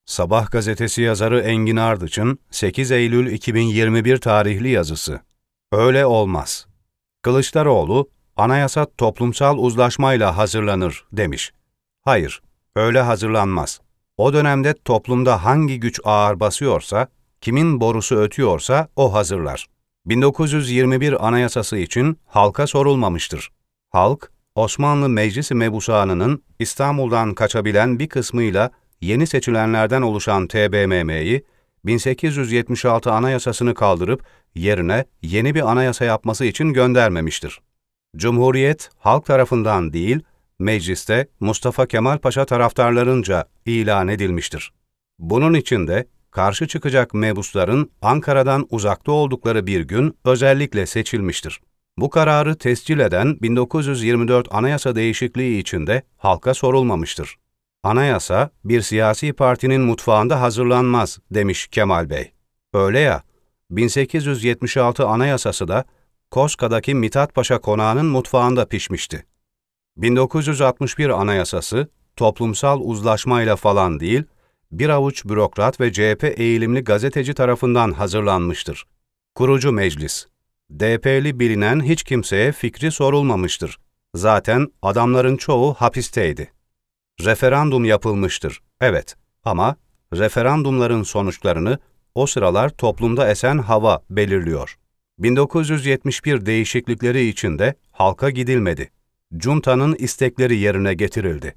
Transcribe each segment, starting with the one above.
Sabah gazetesi yazarı Engin Ardıç'ın 8 Eylül 2021 tarihli yazısı. Öyle olmaz. Kılıçdaroğlu, anayasa toplumsal uzlaşmayla hazırlanır demiş. Hayır, öyle hazırlanmaz. O dönemde toplumda hangi güç ağır basıyorsa, kimin borusu ötüyorsa o hazırlar. 1921 Anayasası için halka sorulmamıştır. Halk, Osmanlı Meclis-i Mebusanı'nın İstanbul'dan kaçabilen bir kısmıyla yeni seçilenlerden oluşan TBMM'yi 1876 Anayasasını kaldırıp yerine yeni bir anayasa yapması için göndermemiştir. Cumhuriyet halk tarafından değil, mecliste Mustafa Kemal Paşa taraftarlarınca ilan edilmiştir. Bunun için de karşı çıkacak mebusların Ankara'dan uzakta oldukları bir gün özellikle seçilmiştir. Bu kararı tescil eden 1924 Anayasa değişikliği için de halka sorulmamıştır. Anayasa, bir siyasi partinin mutfağında hazırlanmaz, demiş Kemal Bey. Öyle ya, 1876 Anayasası da Koska'daki Mithat Paşa Konağı'nın mutfağında pişmişti. 1961 Anayasası, toplumsal uzlaşmayla falan değil, bir avuç bürokrat ve CHP eğilimli gazeteci tarafından hazırlanmıştır. Kurucu meclis. DP'li bilinen hiç kimseye fikri sorulmamıştır. Zaten adamların çoğu hapisteydi. Referandum yapılmıştır, evet, ama referandumların sonuçlarını o sıralar toplumda esen hava belirliyor. 1971 değişiklikleri içinde halka gidilmedi. Cunta'nın istekleri yerine getirildi.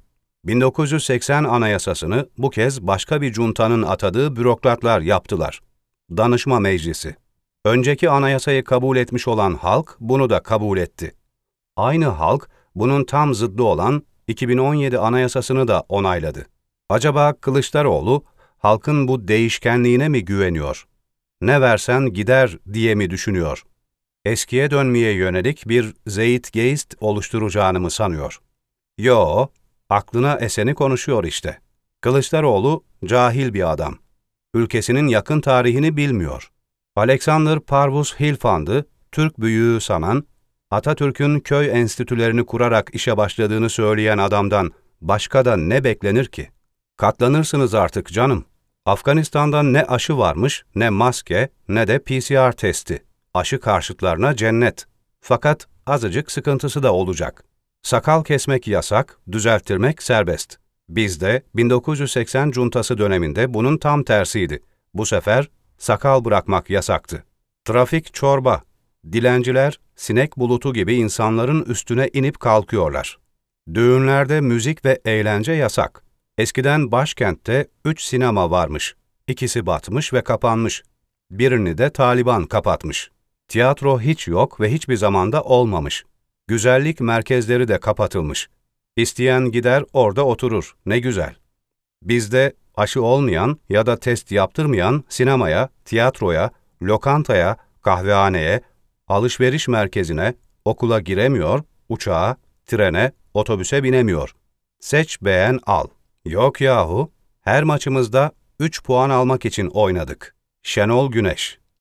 1980 Anayasasını bu kez başka bir cunta'nın atadığı bürokratlar yaptılar. Danışma Meclisi. Önceki anayasayı kabul etmiş olan halk bunu da kabul etti. Aynı halk bunun tam zıddı olan 2017 Anayasasını da onayladı. Acaba Kılıçdaroğlu halkın bu değişkenliğine mi güveniyor? Ne versen gider diye mi düşünüyor? Eskiye dönmeye yönelik bir zeitgeist oluşturacağını mı sanıyor? Yo, aklına eseni konuşuyor işte. Kılıçdaroğlu cahil bir adam. Ülkesinin yakın tarihini bilmiyor. Alexander Parvus Hilfand'ı Türk büyüğü sanan, Atatürk'ün köy enstitülerini kurarak işe başladığını söyleyen adamdan başka da ne beklenir ki? Katlanırsınız artık canım. Afganistan'da ne aşı varmış, ne maske, ne de PCR testi. Aşı karşıtlarına cennet. Fakat azıcık sıkıntısı da olacak. Sakal kesmek yasak, düzelttirmek serbest. Bizde 1980 cuntası döneminde bunun tam tersiydi. Bu sefer sakal bırakmak yasaktı. Trafik çorba. Dilenciler, sinek bulutu gibi insanların üstüne inip kalkıyorlar. Düğünlerde müzik ve eğlence yasak. Eskiden başkentte 3 sinema varmış. İkisi batmış ve kapanmış. Birini de Taliban kapatmış. Tiyatro hiç yok ve hiçbir zamanda olmamış. Güzellik merkezleri de kapatılmış. İsteyen gider orada oturur. Ne güzel. Bizde aşı olmayan ya da test yaptırmayan sinemaya, tiyatroya, lokantaya, kahvehaneye, alışveriş merkezine, okula giremiyor, uçağa, trene, otobüse binemiyor. Seç, beğen, al. Yok yahu, her maçımızda 3 puan almak için oynadık. Şenol Güneş.